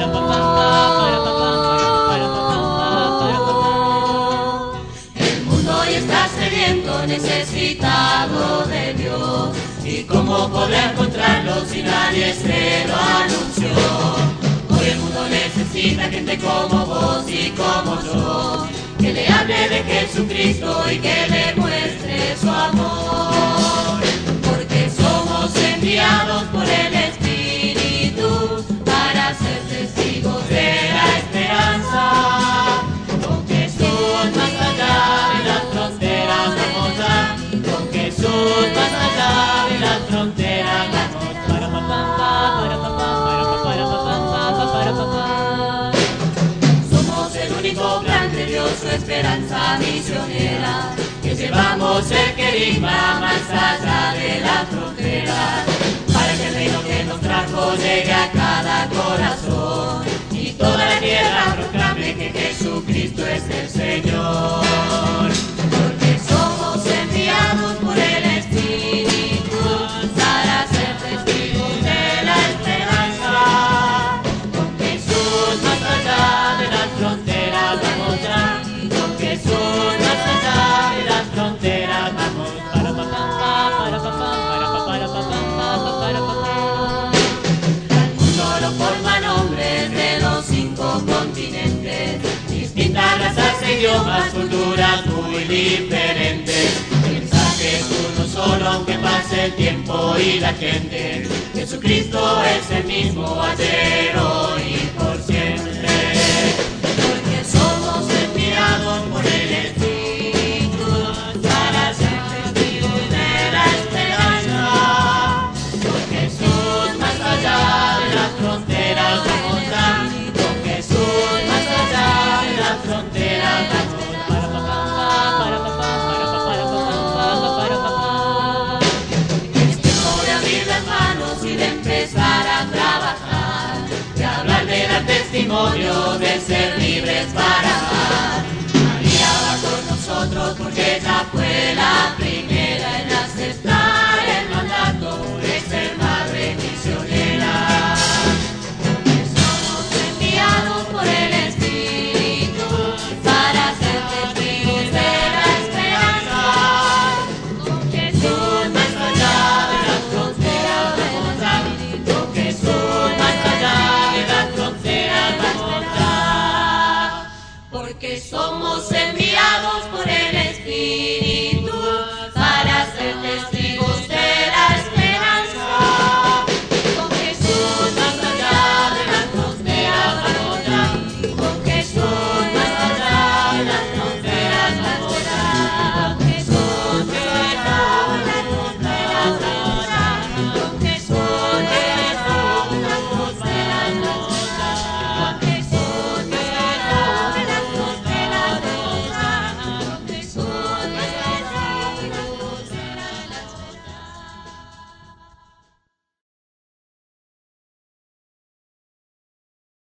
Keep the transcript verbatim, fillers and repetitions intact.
El mundo hoy está sediento, necesitado de Dios. ¿Y cómo podrá encontrarlo si nadie se lo anunció? Hoy el mundo necesita gente como vos y como yo, que le hable de Jesucristo y que le muestre su amor. Porque somos enviados por el Espíritu para ser testigos de la esperanza. Con Jesús más allá de las fronteras vamos ya. Con Jesús más allá de las fronteras vamos ya. Para papá, para papá, para papá, para papá. Somos el único plan de Dios, su esperanza misionera, que llevamos el querigma más allá de la frontera, para que el reino que nos trajo llegue a cada corazón y toda la tierra proclame que Jesucristo es el Señor. Porque somos enviados por el Espíritu para ser testigos de la esperanza. Con Jesús más allá de las fronteras vamos ya. Con Jesús más allá de las fronteras vamos. Para papá, para papá, para papá, para papá, para papá. Al mundo lo forman hombres de los cinco continentes, distintas razas, idiomas, culturas muy diferentes. El mensaje es uno solo aunque pase el tiempo y la gente. Jesucristo es el mismo ayer, hoy y por siempre. Porque somos enviados por el Espíritu para ser testigos de la esperanza. Con Jesús más allá de las fronteras vamos ya. Con Jesús más allá de las fronteras vamos. Para papá, para papá, para papá, para papá, para papá. Es tiempo de abrir las manos y de empezar a trabajar, de hablar, de dar testimonio, de ser libres para amar. María va con nosotros porque ella fue la primera en aceptar el mandato de ser madre misionera. Porque somos enviados por el Espíritu para ser testigos de la esperanza. Con Jesús más allá de las fronteras vamos a. Con Jesús más allá de las fronteras vamos a. Porque somos enviados.